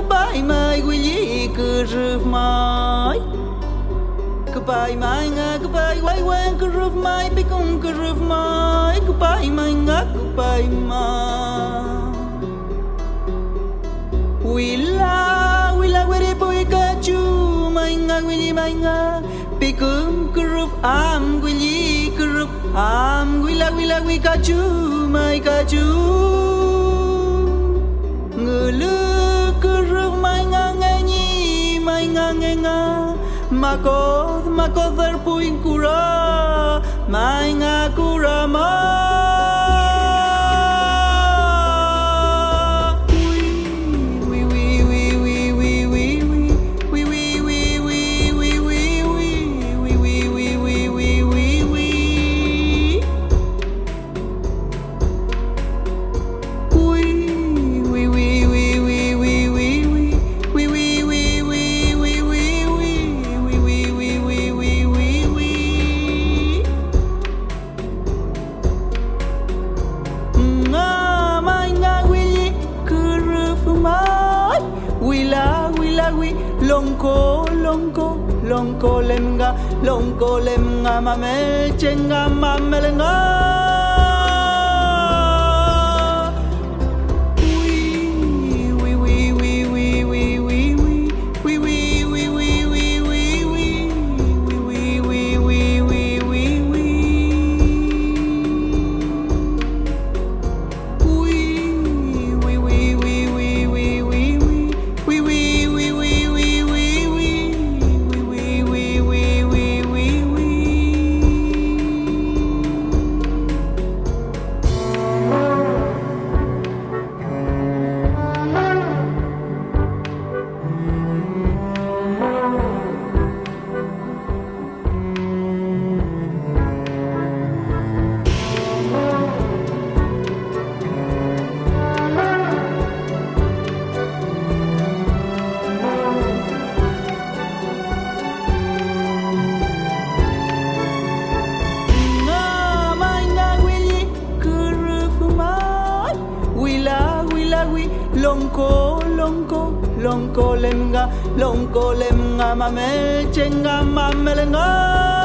goodbye mai guili curve mai goodbye mai nga goodbye wai wen curve mai picum curve mai goodbye mai nga goodbye mai wila were boy kachu mai nga guili mai nga picum curve am guili curve am wila wi kachu mai kachu ngulu curve mai nga ngi mai nga nga Mako dar puin kura mai nga kura ma Lonko lemnga mamel chenga mamelenga Lonko lemnga mamel chenga mamelenga